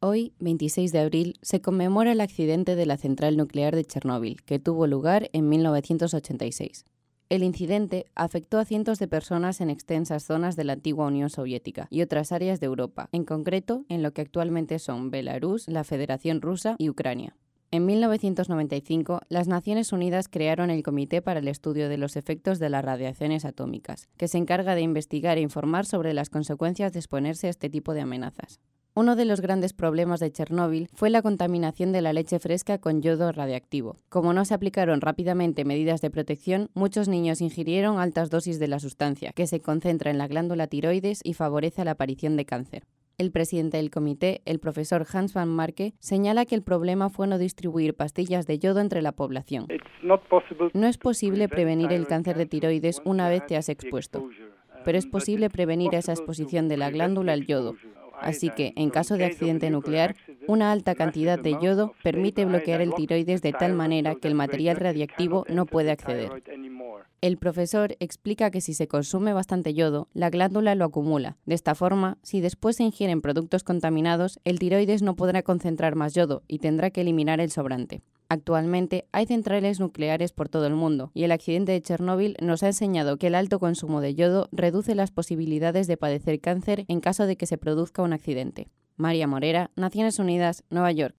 Hoy, 26 de abril, se conmemora el accidente de la central nuclear de Chernóbil, que tuvo lugar en 1986. El incidente afectó a cientos de personas en extensas zonas de la antigua Unión Soviética y otras áreas de Europa, en concreto en lo que actualmente son Belarus, la Federación Rusa y Ucrania. En 1995, las Naciones Unidas crearon el Comité para el Estudio de los Efectos de las Radiaciones Atómicas, que se encarga de investigar e informar sobre las consecuencias de exponerse a este tipo de amenazas. Uno de los grandes problemas de Chernóbil fue la contaminación de la leche fresca con yodo radiactivo. Como no se aplicaron rápidamente medidas de protección, muchos niños ingirieron altas dosis de la sustancia, que se concentra en la glándula tiroides y favorece la aparición de cáncer. El presidente del comité, el profesor Hans van Marke, señala que el problema fue no distribuir pastillas de yodo entre la población. No es posible prevenir el cáncer de tiroides una vez te has expuesto, pero es posible prevenir esa exposición de la glándula al yodo. Así que, en caso de accidente nuclear, una alta cantidad de yodo permite bloquear el tiroides de tal manera que el material radiactivo no puede acceder. El profesor explica que si se consume bastante yodo, la glándula lo acumula. De esta forma, si después se ingieren productos contaminados, el tiroides no podrá concentrar más yodo y tendrá que eliminar el sobrante. Actualmente hay centrales nucleares por todo el mundo y el accidente de Chernóbil nos ha enseñado que el alto consumo de yodo reduce las posibilidades de padecer cáncer en caso de que se produzca un accidente. María Morera, Naciones Unidas, Nueva York.